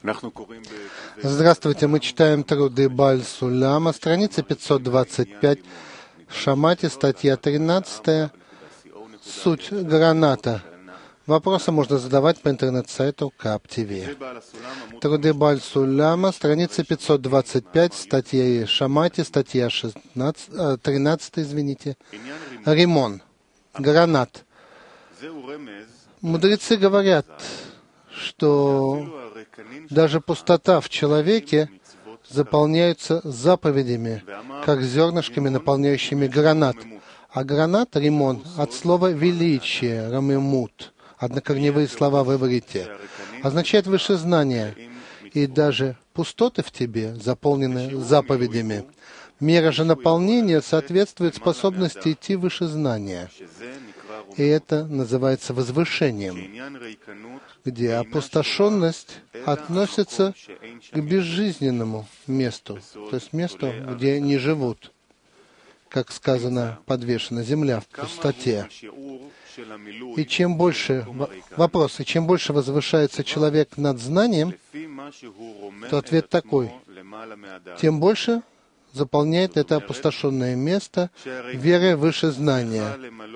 Здравствуйте, мы читаем труды Бааль Суляма, страница 525, Шамати, статья 13, суть граната. Вопросы можно задавать по интернет-сайту КАП-ТВ. Труды Бааль Суляма, страница 525, статья Шамати, статья 13, Римон, гранат. Мудрецы говорят, что даже пустота в человеке заполняется заповедями, как зернышками, наполняющими гранат. А гранат, римон, от слова «величие», рамемут, однокорневые слова в иврите, означает выше знания. И даже пустоты в тебе заполнены заповедями. Мера же наполнения соответствует способности идти выше знания. И это называется возвышением, где опустошенность относится к безжизненному месту, то есть месту, где не живут, как сказано, подвешена земля в пустоте. И чем больше, вопрос, и чем больше возвышается человек над знанием, то ответ такой, тем больше заполняет это опустошенное место верой выше знания.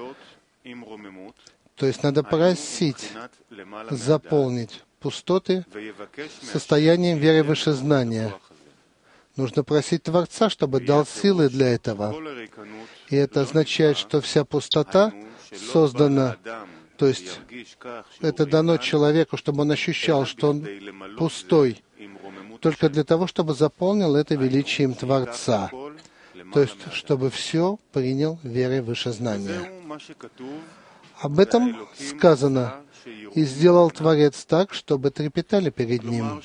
То есть надо просить заполнить пустоты состоянием веры выше знания. Нужно просить Творца, чтобы дал силы для этого. И это означает, что вся пустота создана, то есть это дано человеку, чтобы он ощущал, что он пустой, только для того, чтобы заполнил это величием Творца. То есть, чтобы все принял верой выше знания. Об этом сказано, и сделал Творец так, чтобы трепетали перед Ним.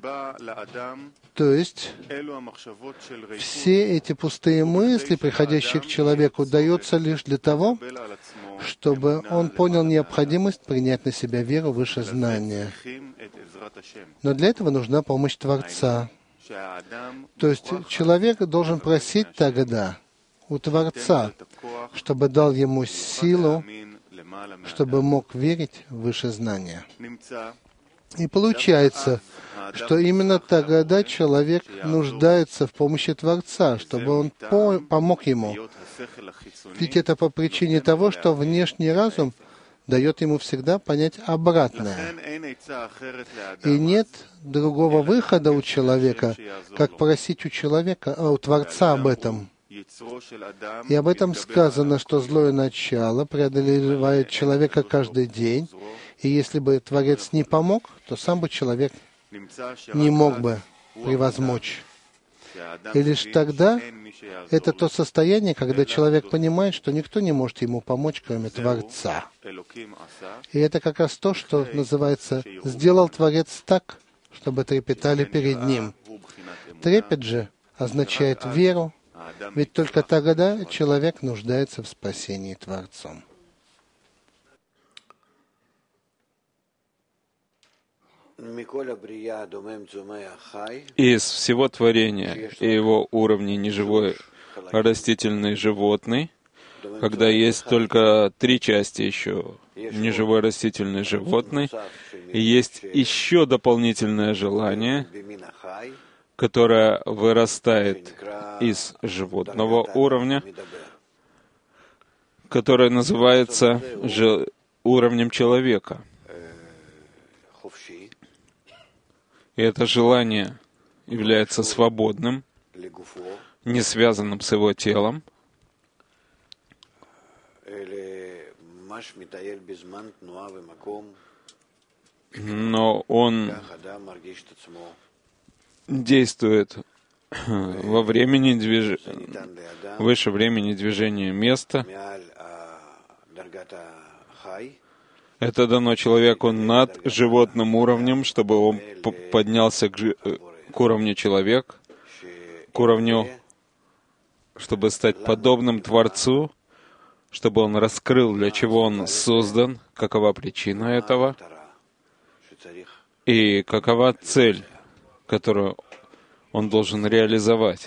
То есть, все эти пустые мысли, приходящие к человеку, даются лишь для того, чтобы он понял необходимость принять на себя веру выше знания. Но для этого нужна помощь Творца. То есть, человек должен просить тогда у Творца, чтобы дал ему силу, чтобы мог верить выше знания. И получается, что именно тогда человек нуждается в помощи Творца, чтобы он помог ему. Ведь это по причине того, что внешний разум дает ему всегда понять обратное. И нет другого выхода у человека, как просить у Творца об этом. И об этом сказано, что злое начало преодолевает человека каждый день, и если бы Творец не помог, то сам бы человек не мог бы превозмочь. И лишь тогда это то состояние, когда человек понимает, что никто не может ему помочь, кроме Творца. И это как раз то, что называется «сделал Творец так, чтобы трепетали перед Ним». Трепет же означает веру, ведь только тогда человек нуждается в спасении Творцом. Из всего творения и его уровней неживой, растительный, животный, когда есть только три части еще, неживой, растительный, животный, и есть еще дополнительное желание, которое вырастает из животного уровня, которое называется уровнем человека. И это желание является свободным, не связанным с его телом, но он действует во времени выше времени движения места. Это дано человеку над животным уровнем, чтобы он поднялся к уровню человека, к уровню, чтобы стать подобным Творцу, чтобы он раскрыл, для чего он создан, какова причина этого, и какова цель, которую он должен реализовать.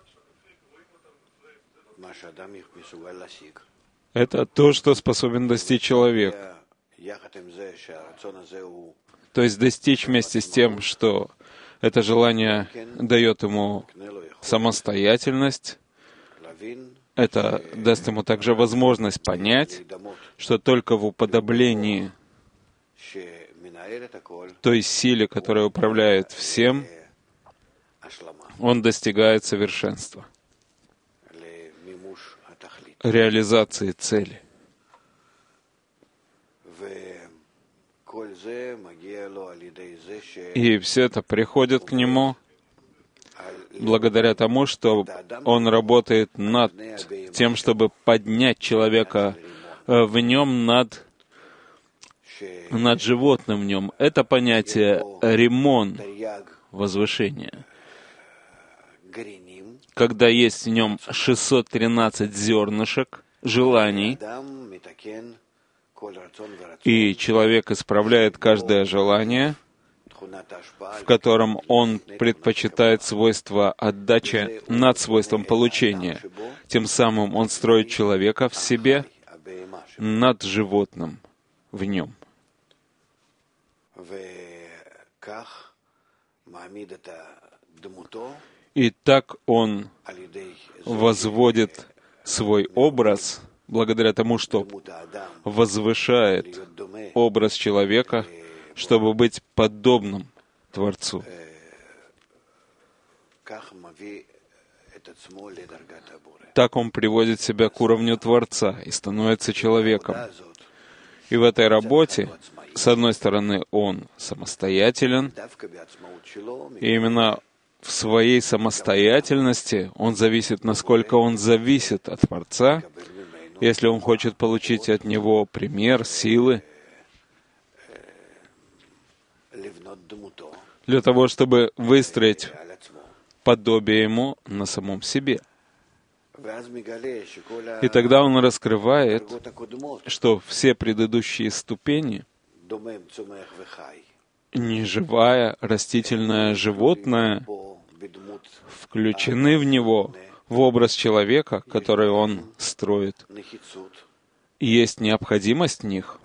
Это то, что способен достичь человек. То есть достичь вместе с тем, что Это желание дает ему самостоятельность. Это даст ему также возможность понять, что только в уподоблении той силе, которая управляет всем, он достигает совершенства, реализации цели. И все это приходит к нему благодаря тому, что он работает над тем, чтобы поднять человека в нем над животным в нем. Это понятие римон, возвышение. Когда есть в нем 613 зернышек, желаний, и человек исправляет каждое желание, в котором он предпочитает свойство отдачи над свойством получения. Тем самым он строит человека в себе над животным в нем. И так он возводит свой образ благодаря тому, что возвышает образ человека, чтобы быть подобным Творцу. Так он приводит себя к уровню Творца и становится человеком. И в этой работе, с одной стороны, он самостоятелен, и именно в своей самостоятельности он зависит, насколько он зависит от Творца, если он хочет получить от него пример, силы, для того, чтобы выстроить подобие ему на самом себе. И тогда он раскрывает, что все предыдущие ступени, неживая, растительное, животное, включены в него, в образ человека, который он строит. И есть необходимость в них,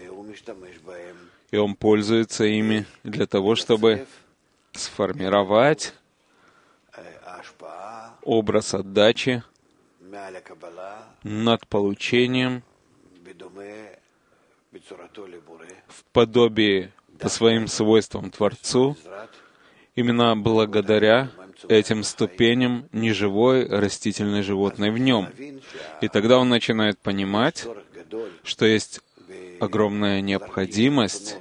и он пользуется ими для того, чтобы сформировать образ отдачи над получением в подобии по своим свойствам Творцу, именно благодаря этим ступеням неживой растительной животной в нем. И тогда он начинает понимать, что есть огромная необходимость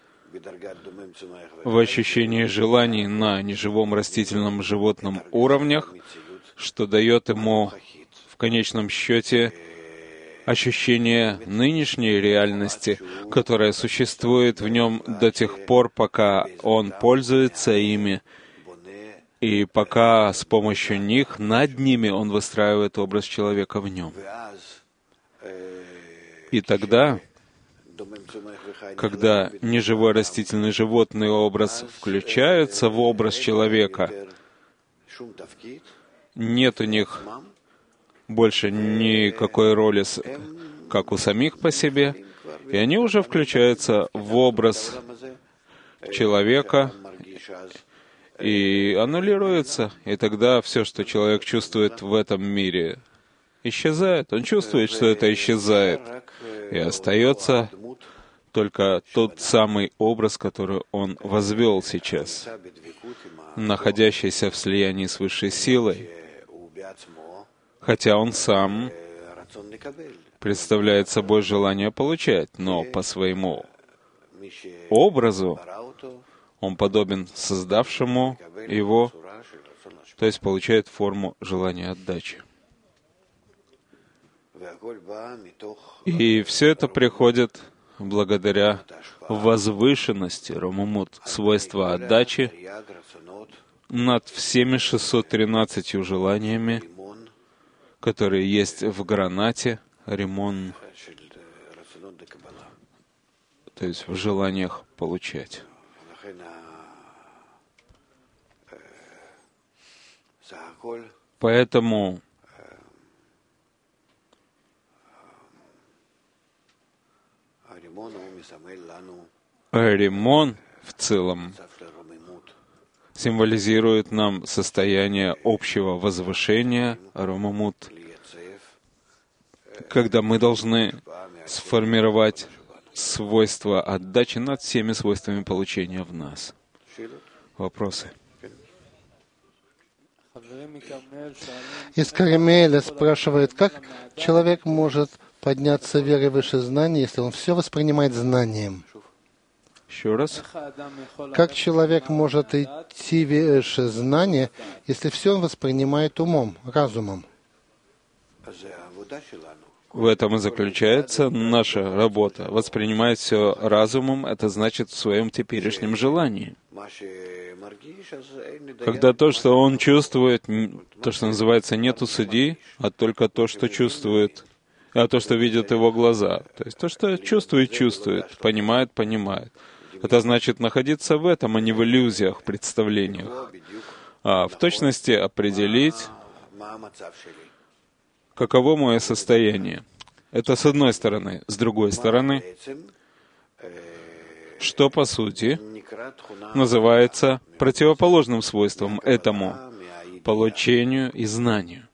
в ощущении желаний на неживом растительном животном уровнях, что дает ему в конечном счете ощущение нынешней реальности, которая существует в нем до тех пор, пока он пользуется ими, и пока с помощью них, над ними, он выстраивает образ человека в нем. И тогда, когда неживой растительный животный образ включается в образ человека, нет у них больше никакой роли, как у самих по себе, и они уже включаются в образ человека и аннулируются. И тогда все, что человек чувствует в этом мире, исчезает. Он чувствует, что это исчезает. И остается только тот самый образ, который он возвел сейчас, находящийся в слиянии с высшей силой, хотя он сам представляет собой желание получать, но по своему образу он подобен создавшему его, то есть получает форму желания отдачи. И все это приходит благодаря возвышенности, ромумут, свойства отдачи над всеми 613 желаниями, которые есть в гранате, римон, то есть в желаниях получать. Поэтому римон в целом символизирует нам состояние общего возвышения, ромамут, когда мы должны сформировать свойства отдачи над всеми свойствами получения в нас. Вопросы? Из Кармеля спрашивает, как человек может подняться верой выше знаний, если он все воспринимает знанием? Еще раз. Как человек может идти выше знания, если все он воспринимает умом, разумом? В этом и заключается наша работа. Воспринимать все разумом, это значит в своем теперешнем желании. Когда то, что он чувствует, то, что называется, нету судьи, а только то, что чувствует, а то, что видят его глаза. То есть то, что чувствует, чувствует, понимает, понимает. Это значит находиться в этом, а не в иллюзиях, представлениях. А в точности определить, каково мое состояние. Это с одной стороны. С другой стороны, что по сути называется противоположным свойством этому получению и знанию.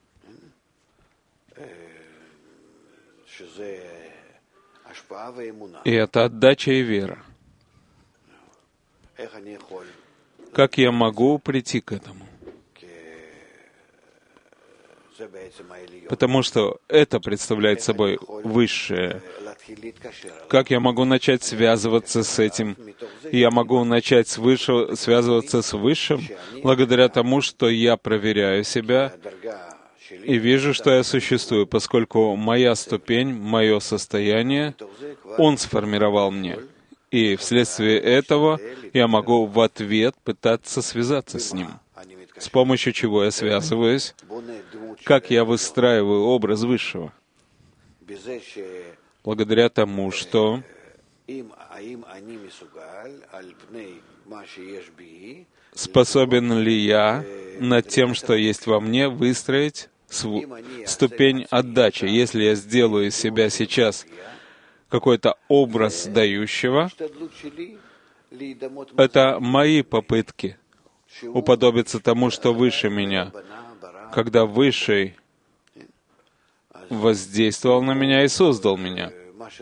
И это отдача и вера. Как я могу прийти к этому? Потому что это представляет собой высшее. Как я могу начать связываться с этим? Я могу начать связываться с Высшим благодаря тому, что я проверяю себя и вижу, что я существую, поскольку моя ступень, мое состояние, Он сформировал мне. И вследствие этого я могу в ответ пытаться связаться с Ним. С помощью чего я связываюсь? Как я выстраиваю образ Высшего? Благодаря тому, что способен ли я над тем, что есть во мне, выстроить ступень отдачи. Если я сделаю из себя сейчас какой-то образ дающего, это мои попытки уподобиться тому, что выше меня, когда Высший воздействовал на меня и создал меня.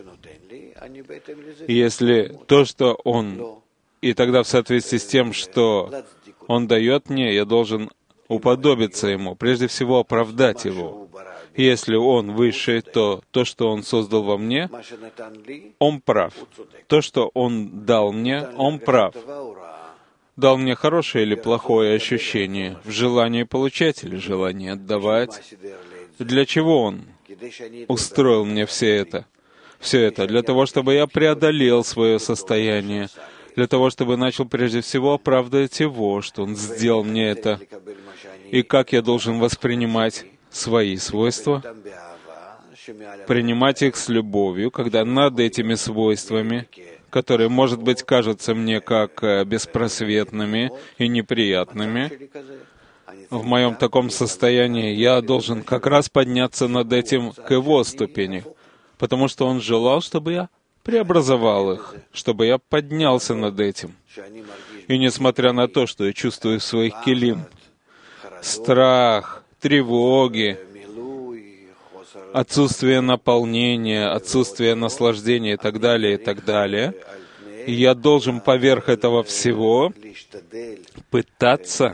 Если то, что Он... И тогда в соответствии с тем, что Он дает мне, я должен уподобиться Ему, прежде всего оправдать Его. И если Он Высший, то то, что Он создал во мне, Он прав. То, что Он дал мне, Он прав. Дал мне хорошее или плохое ощущение, в желании получать или желании отдавать. Для чего Он устроил мне все это? Все это для того, чтобы я преодолел свое состояние, для того, чтобы начал прежде всего оправдывать Его, что Он сделал мне это, и как я должен воспринимать свои свойства, принимать их с любовью, когда над этими свойствами, которые, может быть, кажутся мне как беспросветными и неприятными, в моем таком состоянии я должен как раз подняться над этим к Его ступени, потому что Он желал, чтобы я преобразовал их, чтобы я поднялся над этим. И несмотря на то, что я чувствую в своих келим страх, тревоги, отсутствие наполнения, отсутствие наслаждения и так далее, я должен поверх этого всего пытаться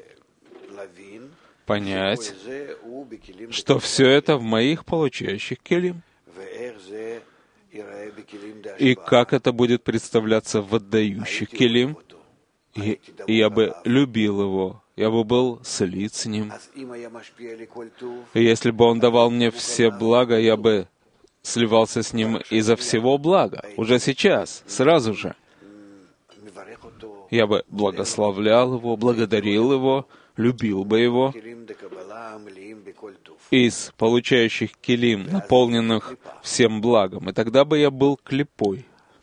понять, что все это в моих получающих келим. И как это будет представляться в отдающих келим. И я бы любил его, я бы был слит с ним. И если бы он давал мне все блага, я бы сливался с ним из-за всего блага. Уже сейчас, сразу же. Я бы благословлял его, благодарил его, любил бы его. Из получающих келим, наполненных всем благом. И тогда бы я был клипой.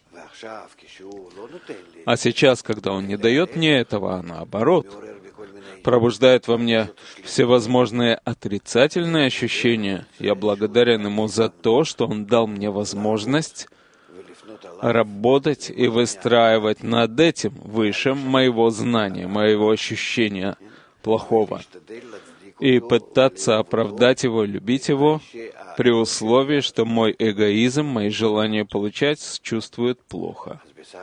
А сейчас, когда Он не дает мне этого, а наоборот, пробуждает во мне всевозможные отрицательные ощущения, я благодарен Ему за то, что Он дал мне возможность работать и выстраивать над этим выше моего знания, моего ощущения плохого, и пытаться оправдать его, любить его, при условии, что мой эгоизм, мои желания получать чувствуют плохо.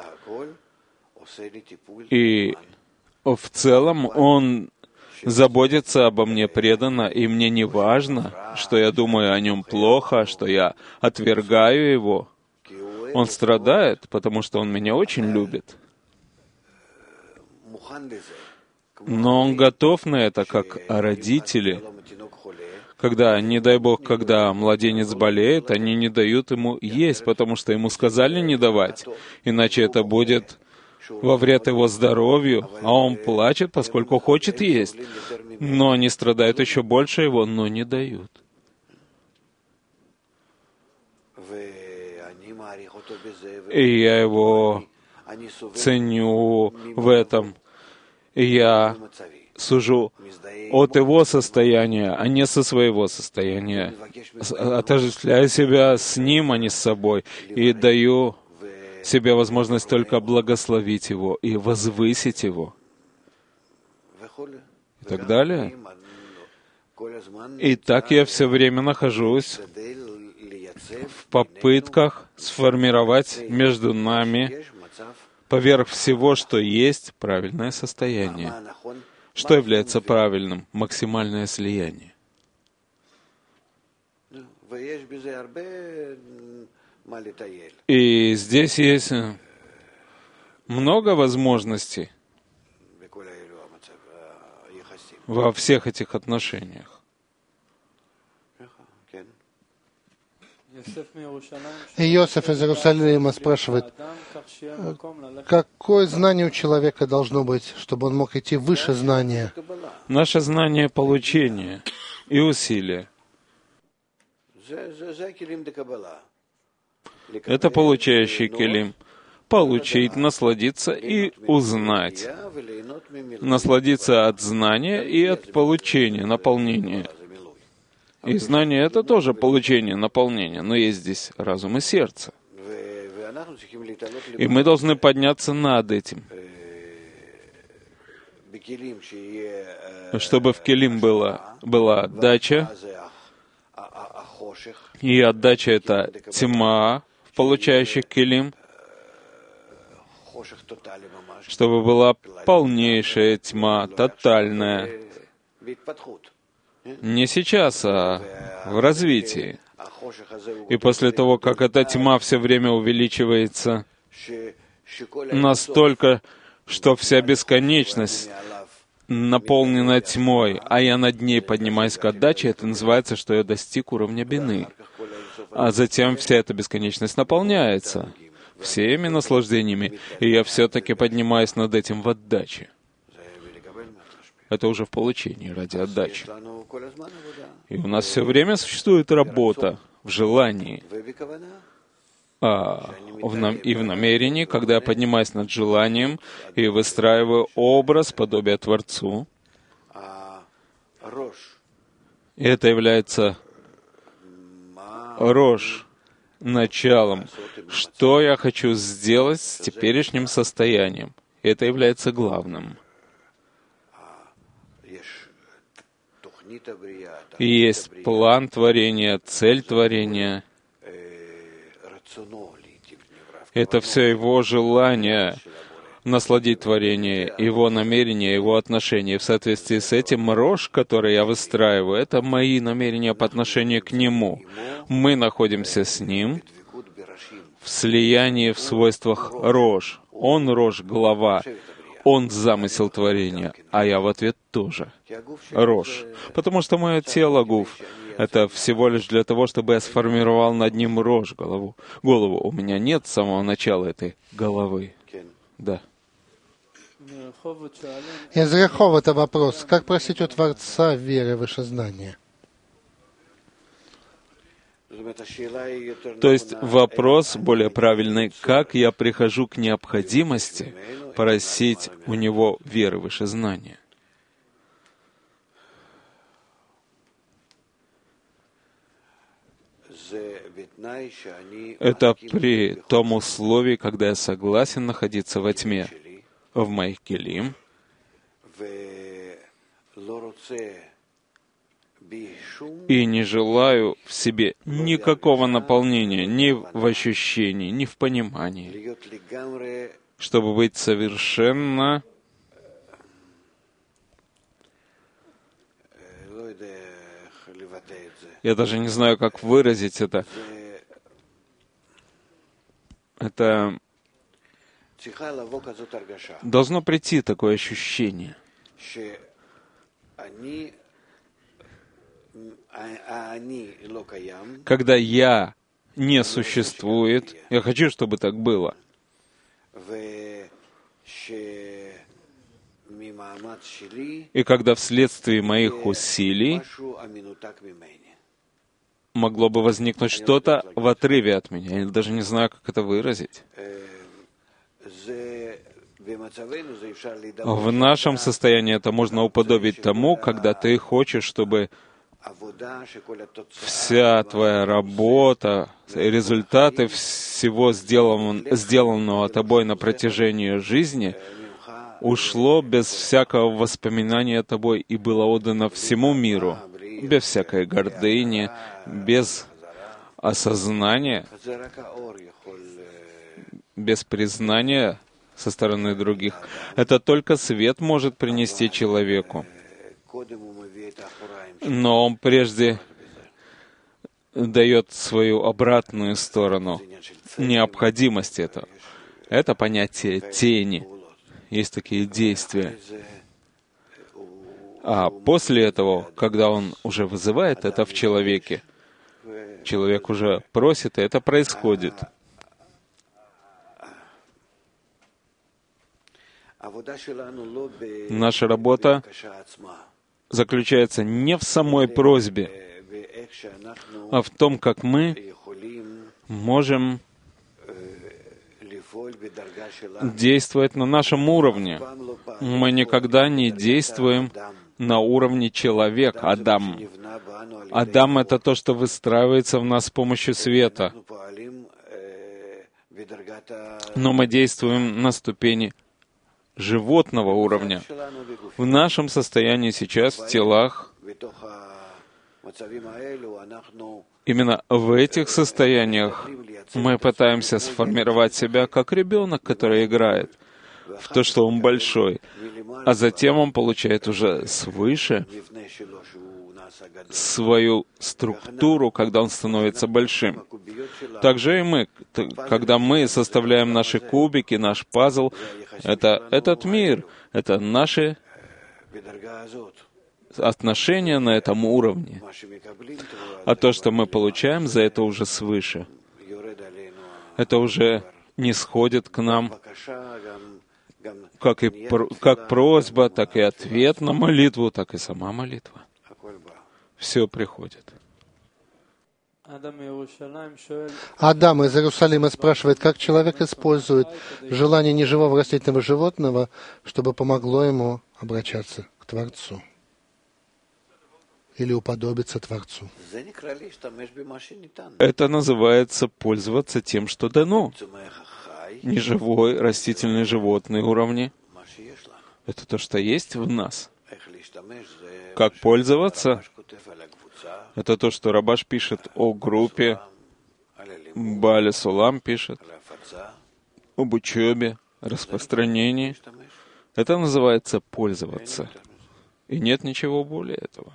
И в целом он заботится обо мне преданно, и мне не важно, что я думаю о нем плохо, что я отвергаю его. Он страдает, потому что он меня очень любит. Но он готов на это, как родители. Когда, не дай Бог, когда младенец болеет, они не дают ему есть, потому что ему сказали не давать, иначе это будет во вред его здоровью, а он плачет, поскольку хочет есть. Но они страдают еще больше его, но не дают. И я его ценю в этом. И я сужу от его состояния, а не со своего состояния. Отождествляю себя с ним, а не с собой. И даю себе возможность только благословить его и возвысить его. И так далее. И так я все время нахожусь в попытках сформировать между нами, поверх всего, что есть, правильное состояние. Что является правильным? Максимальное слияние. И здесь есть много возможностей во всех этих отношениях. Иосиф из Иерусалима спрашивает, какое знание у человека должно быть, чтобы он мог идти выше знания? Наше знание — получение и усилие. Это получающий келим. Получить, насладиться и узнать. Насладиться от знания и от получения, наполнения. И знание — это тоже получение, наполнение, но есть здесь разум и сердце. И мы должны подняться над этим, чтобы в келим была отдача, и отдача — это тьма в получающих келим, чтобы была полнейшая тьма, тотальная. Не сейчас, а в развитии. И после того, как эта тьма все время увеличивается настолько, что вся бесконечность наполнена тьмой, а я над ней поднимаюсь к отдаче, это называется, что я достиг уровня бины. А затем вся эта бесконечность наполняется всеми наслаждениями, и я все-таки поднимаюсь над этим в отдаче. Это уже в получении, ради отдачи. И у нас все время существует работа в желании, и в намерении, когда я поднимаюсь над желанием и выстраиваю образ подобия Творцу. И это является рош, началом. Что я хочу сделать с теперешним состоянием? И это является главным. И есть план творения, цель творения. Это все его желание насладить творение, его намерения, его отношения. И в соответствии с этим рош, который я выстраиваю, это мои намерения по отношению к нему. Мы находимся с ним в слиянии в свойствах рош. Он рош, глава. Он замысел творения, а я в ответ тоже. Рош. Потому что мое тело, гуф, это всего лишь для того, чтобы я сформировал над ним рош, голову. У меня нет с самого начала этой головы. Да. Из Реховата вопрос. Как просить у Творца веры выше знания? То есть вопрос более правильный, как я прихожу к необходимости просить у него веры выше знания. Это при том условии, когда я согласен находиться во тьме, в моих келим, и не желаю в себе никакого наполнения, ни в ощущении, ни в понимании, чтобы быть совершенно я даже не знаю, как выразить это. Это должно прийти такое ощущение, когда я не существует. Я хочу, чтобы так было. И когда вследствие моих усилий могло бы возникнуть что-то в отрыве от меня. Я даже не знаю, как это выразить. В нашем состоянии это можно уподобить тому, когда ты хочешь, чтобы вся твоя работа, результаты всего сделанного тобой на протяжении жизни ушло без всякого воспоминания о тобой и было отдано всему миру, без всякой гордыни, без осознания, без признания со стороны других. Это только свет может принести человеку. Но он прежде дает свою обратную сторону, необходимость этого. Это понятие тени. Есть такие действия. А после этого, когда он уже вызывает это в человеке, человек уже просит, и это происходит. Наша работа заключается не в самой просьбе, а в том, как мы можем действовать на нашем уровне. Мы никогда не действуем на уровне человек, Адам. Адам — это то, что выстраивается в нас с помощью света. Но мы действуем на ступени животного уровня. В нашем состоянии сейчас, в телах, именно в этих состояниях мы пытаемся сформировать себя как ребенок, который играет в то, что он большой, а затем он получает уже свыше свою структуру, когда он становится большим. Также и мы, когда мы составляем наши кубики, наш пазл, это этот мир, это наши отношения на этом уровне. А то, что мы получаем за это уже свыше, это уже не сходит к нам как просьба, так и ответ на молитву, так и сама молитва. Все приходит. Адам из Иерусалима спрашивает, как человек использует желание неживого растительного животного, чтобы помогло ему обращаться к Творцу или уподобиться Творцу. Это называется пользоваться тем, что дано. Неживой, растительный, животный уровни. Это то, что есть в нас. Как пользоваться? Это то, что Рабаш пишет о группе, Бааля Сулам пишет об учебе, распространении. Это называется пользоваться. И нет ничего более этого.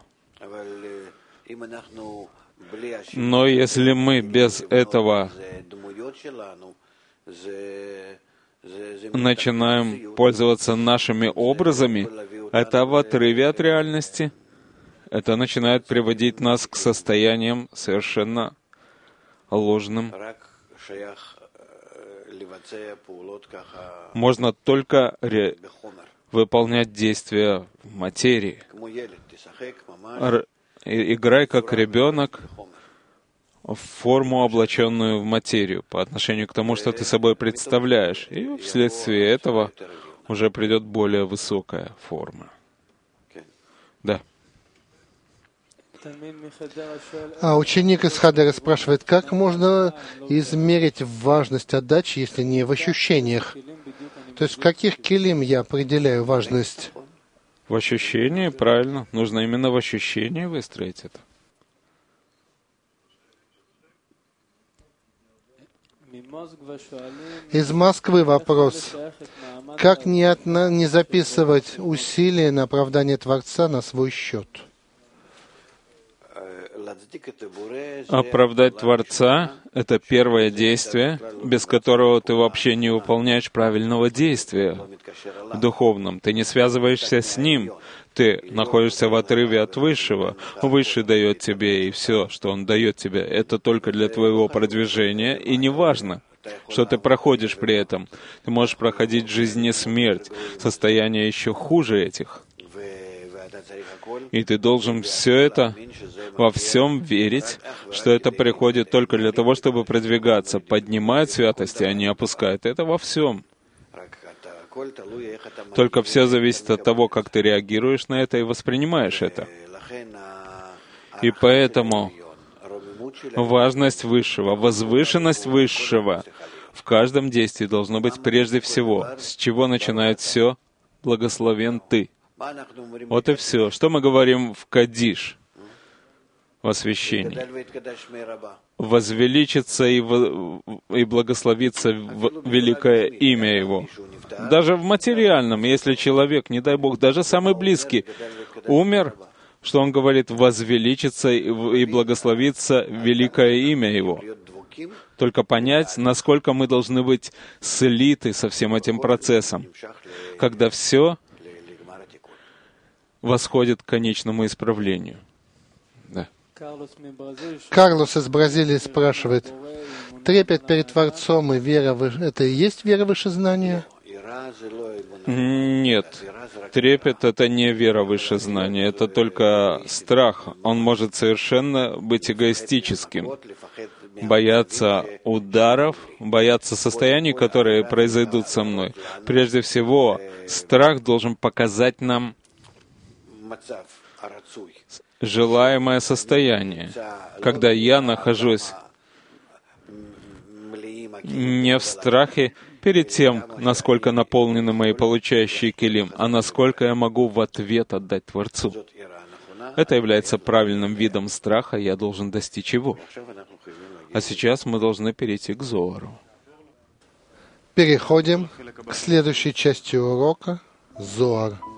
Но если мы без этого начинаем пользоваться нашими образами, это в отрыве от реальности. Это начинает приводить нас к состояниям совершенно ложным. Можно только выполнять действия в материи. Играй как ребенок в форму, облаченную в материю, по отношению к тому, что ты собой представляешь. И вследствие этого уже придет более высокая форма. Да. А ученик из Хадера спрашивает, как можно измерить важность отдачи, если не в ощущениях? То есть в каких келим я определяю важность? В ощущении, правильно. Нужно именно в ощущении выстроить это. Из Москвы вопрос. Как не записывать усилия на оправдание Творца на свой счет? Оправдать Творца — это первое действие, без которого ты вообще не выполняешь правильного действия в духовном. Ты не связываешься с Ним, ты находишься в отрыве от Высшего. Высший дает тебе, и все, что Он дает тебе, это только для твоего продвижения, и неважно, что ты проходишь при этом. Ты можешь проходить жизнь и смерть, состояние еще хуже этих. И ты должен все это, во всем верить, что это приходит только для того, чтобы продвигаться, поднимать святости, а не опускать. Это во всем. Только все зависит от того, как ты реагируешь на это и воспринимаешь это. И поэтому важность Высшего, возвышенность Высшего в каждом действии должно быть прежде всего. С чего начинает все? Благословен Ты. Вот и все. Что мы говорим в Кадиш, в освящении? Возвеличится и благословится великое имя Его. Даже в материальном, если человек, не дай Бог, даже самый близкий, умер, что он говорит, возвеличится и благословится великое имя Его. Только понять, насколько мы должны быть слиты со всем этим процессом, когда все восходит к конечному исправлению. Да. Карлос из Бразилии спрашивает, трепет перед Творцом и вера, это и есть вера выше знания? Нет. Трепет — это не вера выше знания, это только страх. Он может совершенно быть эгоистическим. Бояться ударов, бояться состояний, которые произойдут со мной. Прежде всего, страх должен показать нам желаемое состояние, когда я нахожусь не в страхе перед тем, насколько наполнены мои получающие келим, а насколько я могу в ответ отдать Творцу. Это является правильным видом страха, я должен достичь его. А сейчас мы должны перейти к Зоару. Переходим к следующей части урока — Зоар.